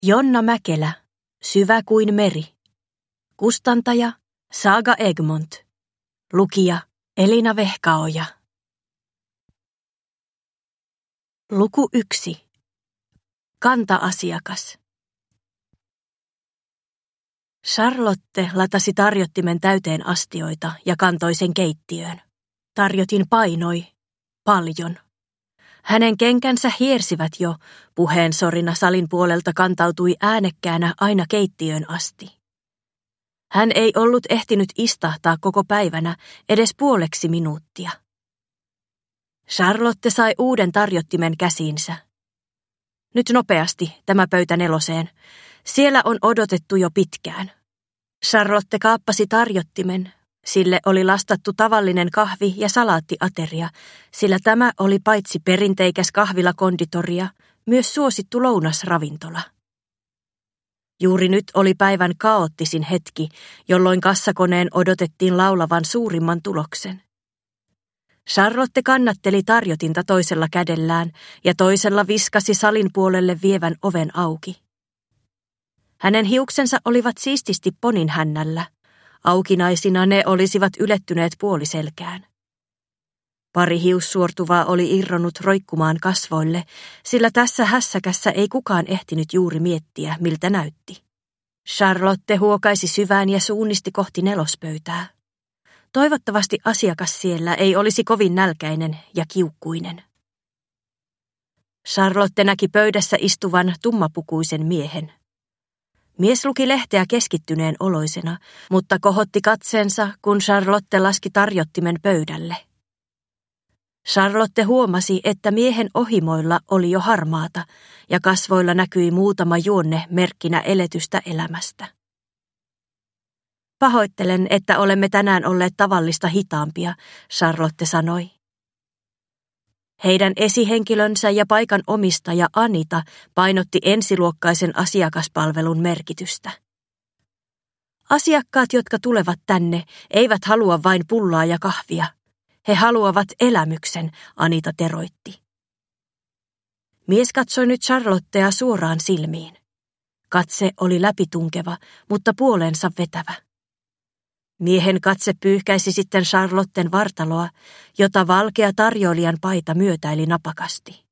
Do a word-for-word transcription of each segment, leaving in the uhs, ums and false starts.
Jonna Mäkelä, Syvä kuin meri. Kustantaja Saga Egmont. Lukija Elina Vehkaoja. Luku yksi. Kanta-asiakas. Charlotte latasi tarjottimen täyteen astioita ja kantoi sen keittiöön. Tarjotin painoi. Paljon. Hänen kenkänsä hiersivät jo, puheensorina salin puolelta kantautui äänekkäänä aina keittiöön asti. Hän ei ollut ehtinyt istahtaa koko päivänä edes puoleksi minuuttia. Charlotte sai uuden tarjottimen käsiinsä. Nyt nopeasti tämä pöytä neloseen. Siellä on odotettu jo pitkään. Charlotte kaappasi tarjottimen. Sille oli lastattu tavallinen kahvi- ja salaattiateria, sillä tämä oli paitsi perinteikäs kahvilakonditoria, myös suosittu lounasravintola. Juuri nyt oli päivän kaoottisin hetki, jolloin kassakoneen odotettiin laulavan suurimman tuloksen. Charlotte kannatteli tarjotinta toisella kädellään ja toisella viskasi salin puolelle vievän oven auki. Hänen hiuksensa olivat siististi ponin hännällä. Aukinaisina ne olisivat ylettyneet puoliselkään. Pari hiussuortuvaa oli irronnut roikkumaan kasvoille, sillä tässä hässäkässä ei kukaan ehtinyt juuri miettiä, miltä näytti. Charlotte huokaisi syvään ja suunnisti kohti nelospöytää. Toivottavasti asiakas siellä ei olisi kovin nälkäinen ja kiukkuinen. Charlotte näki pöydässä istuvan tummapukuisen miehen. Mies luki lehteä keskittyneen oloisena, mutta kohotti katseensa, kun Charlotte laski tarjottimen pöydälle. Charlotte huomasi, että miehen ohimoilla oli jo harmaata ja kasvoilla näkyi muutama juonne merkkinä eletystä elämästä. Pahoittelen, että olemme tänään olleet tavallista hitaampia, Charlotte sanoi. Heidän esihenkilönsä ja paikan omistaja Anita painotti ensiluokkaisen asiakaspalvelun merkitystä. Asiakkaat, jotka tulevat tänne, eivät halua vain pullaa ja kahvia. He haluavat elämyksen, Anita teroitti. Mies katsoi nyt Charlottea suoraan silmiin. Katse oli läpitunkeva, mutta puoleensa vetävä. Miehen katse pyyhkäisi sitten Charlotten vartaloa, jota valkea tarjoilijan paita myötäili napakasti.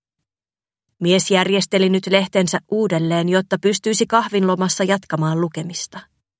Mies järjesteli nyt lehtensä uudelleen, jotta pystyisi kahvinlomassa jatkamaan lukemista.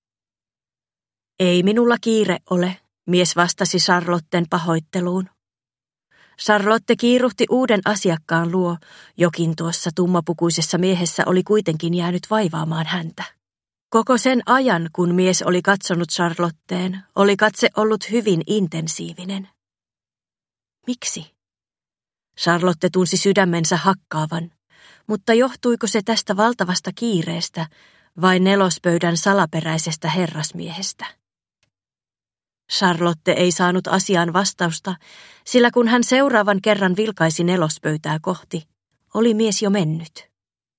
Ei minulla kiire ole, mies vastasi Charlotten pahoitteluun. Charlotte kiiruhti uuden asiakkaan luo, jokin tuossa tummapukuisessa miehessä oli kuitenkin jäänyt vaivaamaan häntä. Koko sen ajan, kun mies oli katsonut Charlotteen, oli katse ollut hyvin intensiivinen. Miksi? Charlotte tunsi sydämensä hakkaavan, mutta johtuiko se tästä valtavasta kiireestä vai nelospöydän salaperäisestä herrasmiehestä? Charlotte ei saanut asiaan vastausta, sillä kun hän seuraavan kerran vilkaisi nelospöytää kohti, oli mies jo mennyt.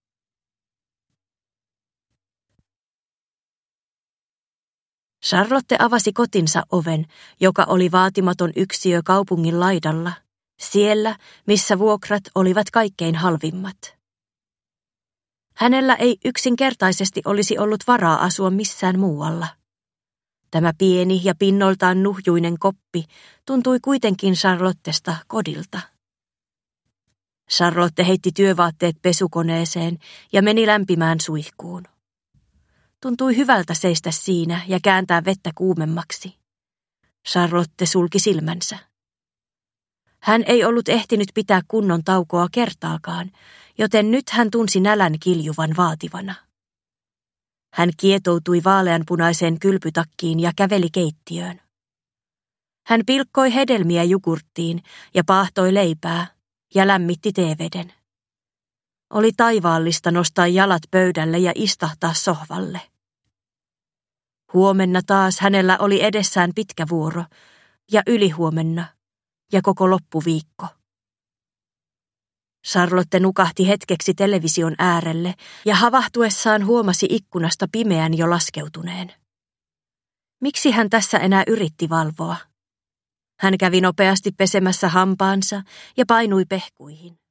Charlotte avasi kotinsa oven, joka oli vaatimaton yksiö kaupungin laidalla, siellä, missä vuokrat olivat kaikkein halvimmat. Hänellä ei yksinkertaisesti olisi ollut varaa asua missään muualla. Tämä pieni ja pinnoltaan nuhjuinen koppi tuntui kuitenkin Charlottesta kodilta. Charlotte heitti työvaatteet pesukoneeseen ja meni lämpimään suihkuun. Tuntui hyvältä seistä siinä ja kääntää vettä kuumemmaksi. Charlotte sulki silmänsä. Hän ei ollut ehtinyt pitää kunnon taukoa kertaakaan, joten nyt hän tunsi nälän kiljuvan vaativana. Hän kietoutui vaaleanpunaiseen kylpytakkiin ja käveli keittiöön. Hän pilkkoi hedelmiä jogurttiin ja paahtoi leipää ja lämmitti teeveden. Oli taivaallista nostaa jalat pöydälle ja istahtaa sohvalle. Huomenna taas hänellä oli edessään pitkä vuoro, ja ylihuomenna, ja koko loppuviikko. Charlotte nukahti hetkeksi television äärelle, ja havahtuessaan huomasi ikkunasta pimeän jo laskeutuneen. Miksi hän tässä enää yritti valvoa? Hän kävi nopeasti pesemässä hampaansa ja painui pehkuihin.